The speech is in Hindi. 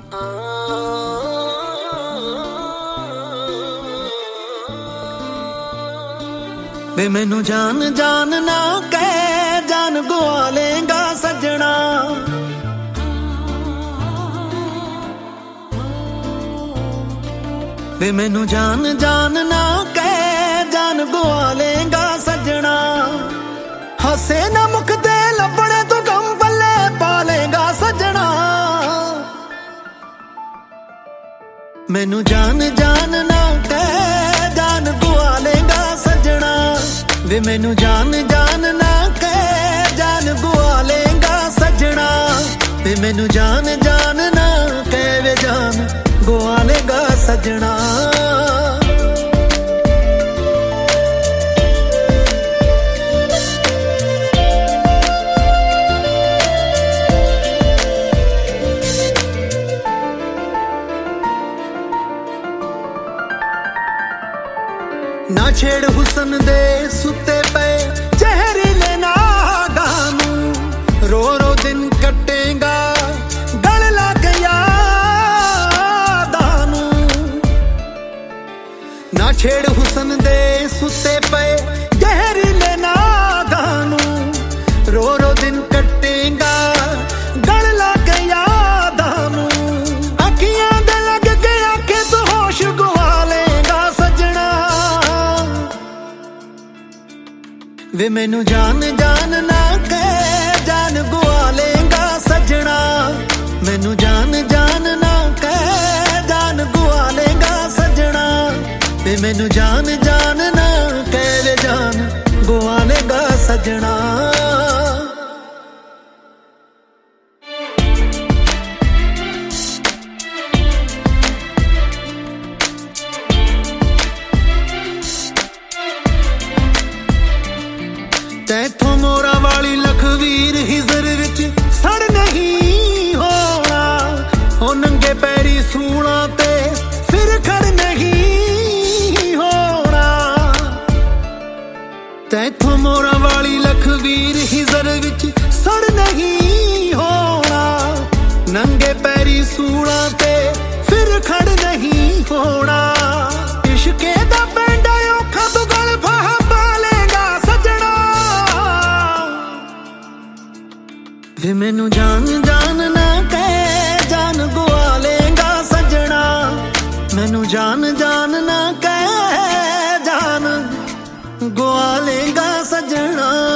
वे मैनू जान जान ना कह, जान गुआ लेगा सजना। वे मैनू जान जान ना कह, जान गुआ लेगा सजना। हसे ना मुख दे लबड़े तो गम पल्ले पा लेगा सजना। मैनू जान जान ना कह, जान गुआ लेगा सजना। वे मैनू जान जान ना कह, जान गुआ लेगा सजना। वे मैनू जान जान ना कह, वे जान गुआ लेगा सजना। ना छेड़ हुसन दे सुते पे जहरीले नागानू। रो रो दिन कटेगा गल लग यादानू। ना छेड़ हुसन दे सुते पे जहरीले नागानू। रो रो दिन कटेगा गल लग यादानू। अखियां दे लग के आखे तो होश गुआ लेगा सजना। वे मैनू जान जान ना कह, जान गुआ लेगा सजना। मैनू जान जान ना कह, जान गुआ लेगा सजना। वे मैनू जान जान ना कह, वे जान गुआ लेगा सजना। तैथों मोरा वाली लखवीर हिजर विच सड़ नहीं होना। हो नंगे पैरी सूना ते फिर खड़ नहीं होना। तैथों मोरा वाली लखवीर हिजर विच सड़ नहीं होना। नंगे पैरी सूना ते फिर खड़ नहीं होना। इश्के दा पेंडा औखा तू गल फाह पा लेगा सजना। वे मैनू जान जान ना कह, जान गुआ लेगा सजना। मैनू जान जान ना कह, जान गुआ लेगा सजना।